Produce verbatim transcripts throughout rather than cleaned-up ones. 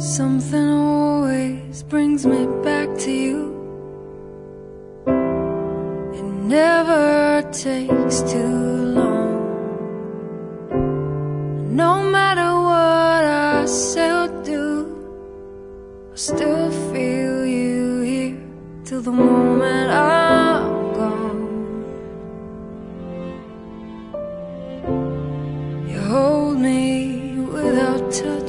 Something always brings me back to you. It never takes too long. No matter what I say or do, I still feel you here till the moment I'm gone. You hold me without touch,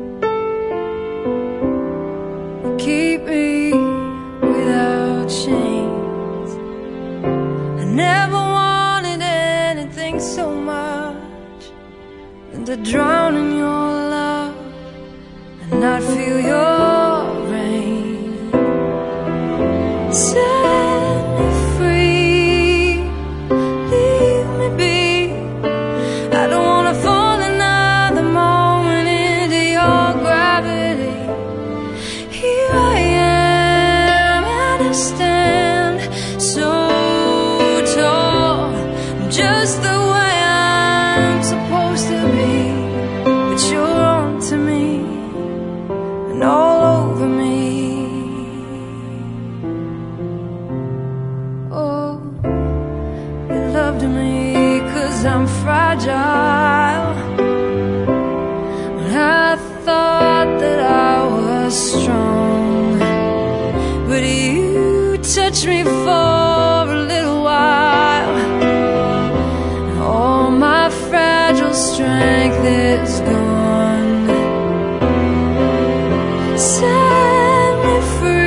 keep me without chains. I never wanted anything so much than to drown in your love and not feel your rain. Set me free, leave me be. I don't wanna fall another moment into your gravity. Here I am, and I stand so tall, just the way I'm supposed to be. But you're on to me and all over me. Oh, you loved me 'cause I'm fragile, but I thought that I was strong. But you touched me for a little while, and all my fragile strength is gone. Set me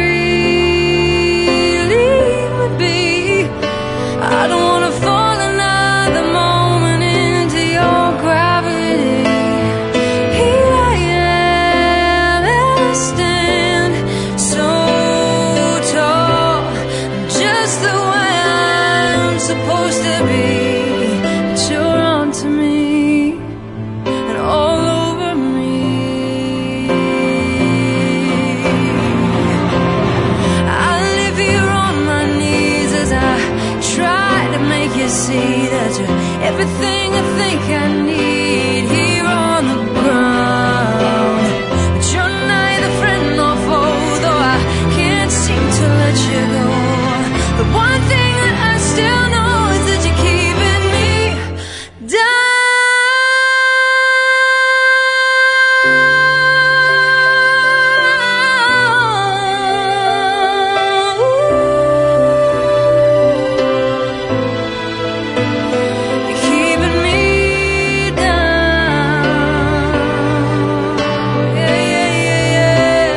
free, leave me be. I don't wanna fall another moment into your gravity. Here I am, and I stand so tall, just the way I'm supposed to be. But you're on to me and all over me. I live here on my knees as I try to make you see that you're everything I think I need here on the ground. But you're neither friend nor foe, though I can't seem to let you go. The one thing that I still know is that you're keeping me down. You're keeping me down. Yeah, yeah, yeah, yeah.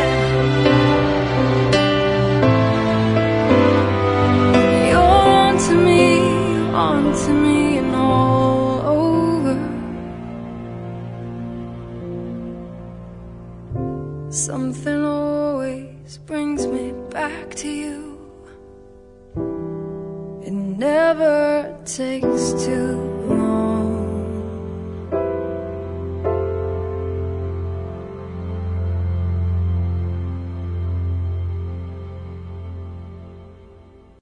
You're on to me, on to me and all over. Something always brings me back to you. It never takes two